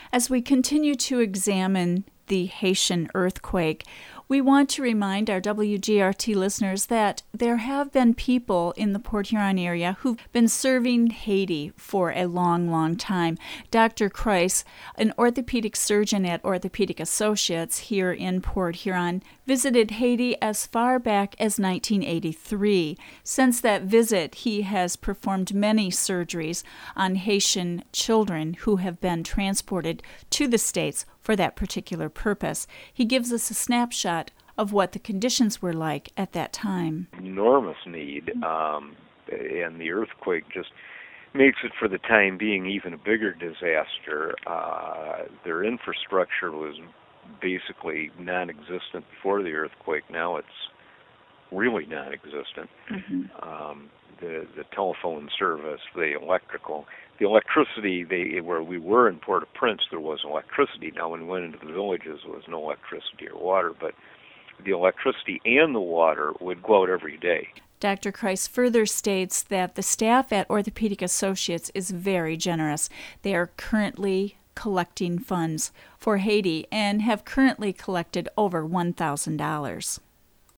As we continue to examine the Haitian earthquake, we want to remind our WGRT listeners that there have been people in the Port Huron area who've been serving Haiti for a long, long time. Dr. Kreis, an orthopedic surgeon at Orthopedic Associates here in Port Huron, visited Haiti as far back as 1983. Since that visit, he has performed many surgeries on Haitian children who have been transported to the States for that particular purpose. He gives us a snapshot of what the conditions were like at that time. Enormous need, and the earthquake just makes it, for the time being, even a bigger disaster. Their infrastructure was basically non-existent before the earthquake. Now it's really non-existent. The telephone service, the electricity, where we were in Port-au-Prince, there was electricity. Now when we went into the villages, there was no electricity or water, but the electricity and the water would go out every day. Dr. Kreis further states that the staff at Orthopedic Associates is very generous. They are currently collecting funds for Haiti and have currently collected over $1,000.